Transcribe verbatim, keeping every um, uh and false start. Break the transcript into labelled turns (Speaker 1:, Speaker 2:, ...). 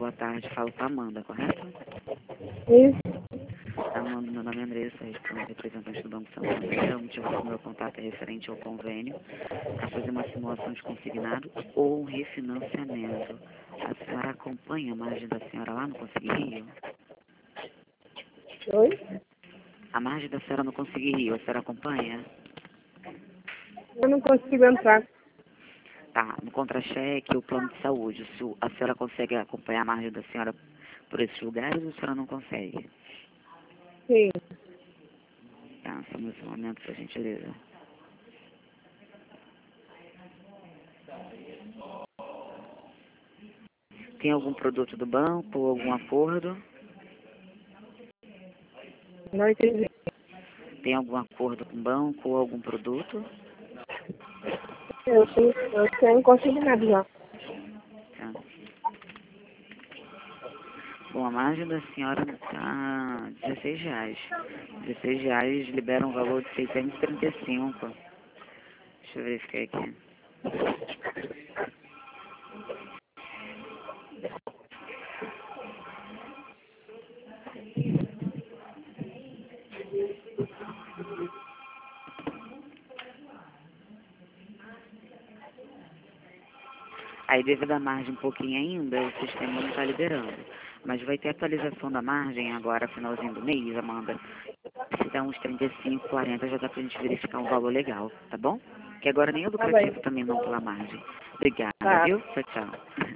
Speaker 1: boa tarde. Falo com a Amanda, correto?
Speaker 2: Isso.
Speaker 1: Amanda, meu nome é Andressa, respondo representante do Banco Santander. O motivo do meu contato é referente ao convênio para fazer uma simulação de consignado ou um refinanciamento. A senhora acompanha a margem da senhora lá no Consegui Rio?
Speaker 2: Oi?
Speaker 1: A margem da senhora no Consegui Rio, a senhora acompanha?
Speaker 2: Eu não consigo entrar.
Speaker 1: Tá, no contra-cheque, o plano de saúde, se o- a senhora consegue acompanhar a margem da senhora por esses lugares ou a senhora não consegue?
Speaker 2: Sim.
Speaker 1: Tá, só nesse momento, por gentileza. Tem algum produto do banco ou algum acordo?
Speaker 2: Não entendi.
Speaker 1: Tem algum acordo com o banco ou algum produto?
Speaker 2: Eu tenho, eu tenho consignado já.
Speaker 1: Tá. Bom, a margem da senhora está dezesseis reais. dezesseis reais libera um valor de seiscentos e trinta e cinco. Deixa eu verificar aqui. Aí, devido à margem um pouquinho ainda, o sistema não está liberando. Mas vai ter atualização da margem agora, finalzinho do mês, Amanda. Se dá uns trinta e cinco, quarenta, já dá pra gente verificar um valor legal, tá bom? Que agora nem
Speaker 2: Tá bem.
Speaker 1: educativo também não pela margem. Obrigada,
Speaker 2: Tá.
Speaker 1: viu? Tchau, tchau.